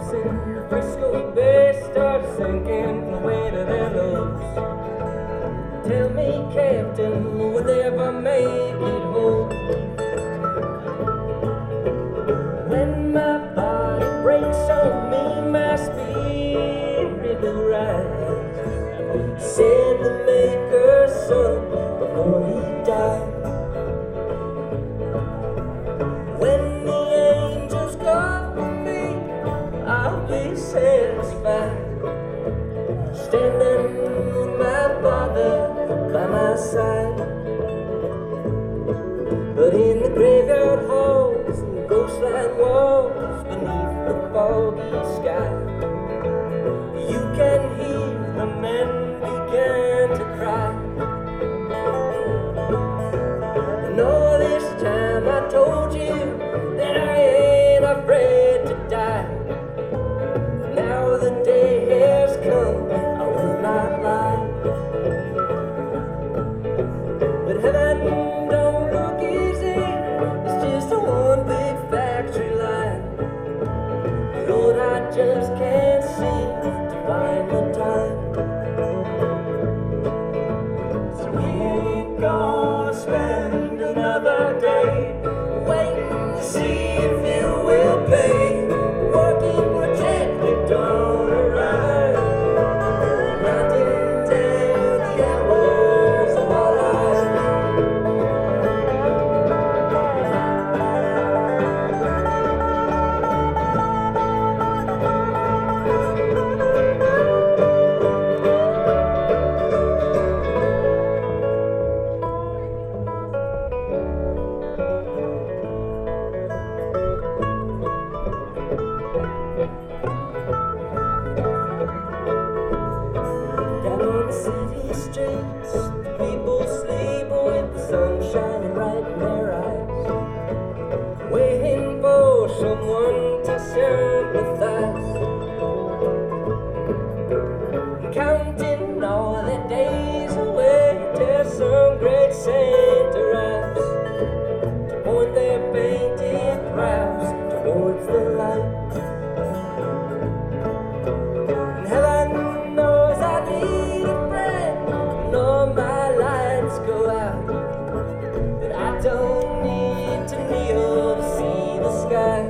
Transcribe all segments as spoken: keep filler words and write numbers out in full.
boats in the Frisco Bay start sinking from the weight of their loads. Tell me, Captain, will they ever make it home? When my body breaks on me, my spirit will rise, said the Maker's son before he died. When the angels call for me, I'll be satisfied, standing with my Father by my side. But in the graveyard halls and ghostline walls beneath the foggy sky, you can hear the men begin to cry. And all this time I told you that I ain't afraid to die. Now the day has come, I will not lie. But heaven don't look easy, it's just a one big factory line. Lord, I just can't seem to find the time. So we ain't gonna spend another day waiting to see if it will pay. Working protected, don't arrive, counting down the hours of our lives. Down on the city streets, the people sleep with the sun shining right in their eyes, waiting for someone to sympathize, counting all their days away till some great saint arrives, to point their painted brows towards the light. And heaven knows I need a friend when all my lights go out, but I don't need to kneel to see the sky.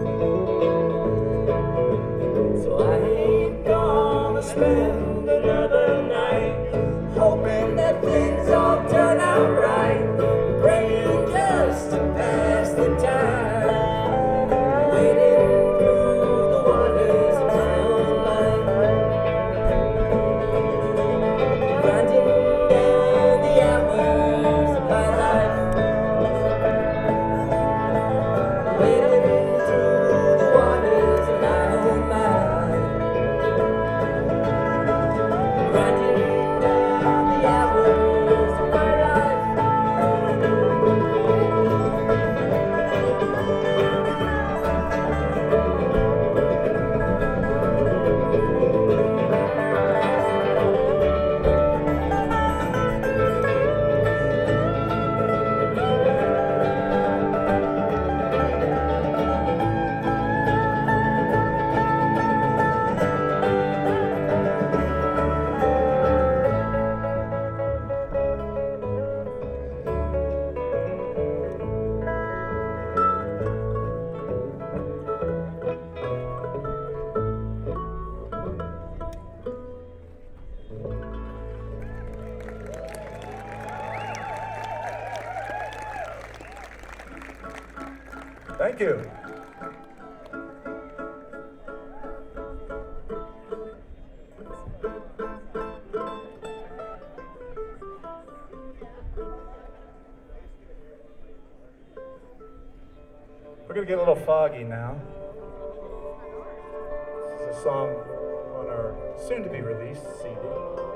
So I ain't gonna spend another night hoping that things all turn out right, praying just to pass the time, wading through the waters of my own mind, grinding down the hours of my life, wading through the waters of my own mind, grinding down the hours of my life. Thank you. We're going to get a little foggy now. This is a song on our soon-to-be released C D.